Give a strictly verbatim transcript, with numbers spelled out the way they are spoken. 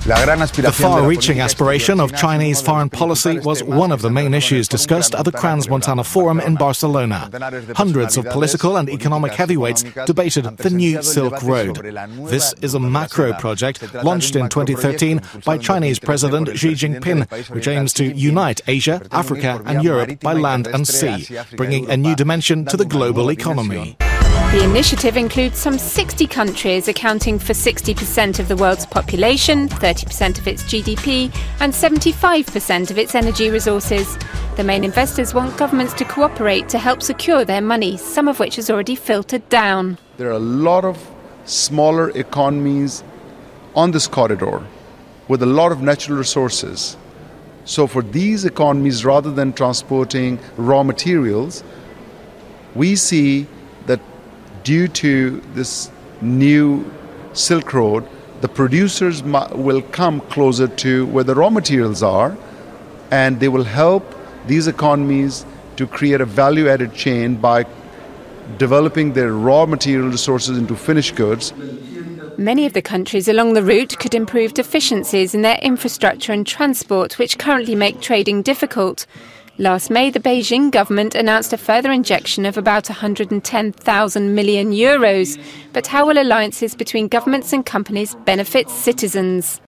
The far-reaching aspiration of Chinese foreign policy was one of the main issues discussed at the Crans-Montana Forum in Barcelona. Hundreds of political and economic heavyweights debated the new Silk Road. This is a macro project launched in twenty thirteen by Chinese President Xi Jinping, which aims to unite Asia, Africa and Europe by land and sea, bringing a new dimension to the global economy. The initiative includes some sixty countries, accounting for sixty percent of the world's population, thirty percent of its G D P and seventy-five percent of its energy resources. The main investors want governments to cooperate to help secure their money, some of which has already filtered down. There are a lot of smaller economies on this corridor with a lot of natural resources. So for these economies, rather than transporting raw materials, we see that due to this new Silk Road, the producers will come closer to where the raw materials are, and they will help these economies to create a value-added chain by developing their raw material resources into finished goods. Many of the countries along the route could improve deficiencies in their infrastructure and transport, which currently make trading difficult. Last May, the Beijing government announced a further injection of about one hundred ten thousand million euros. But how will alliances between governments and companies benefit citizens?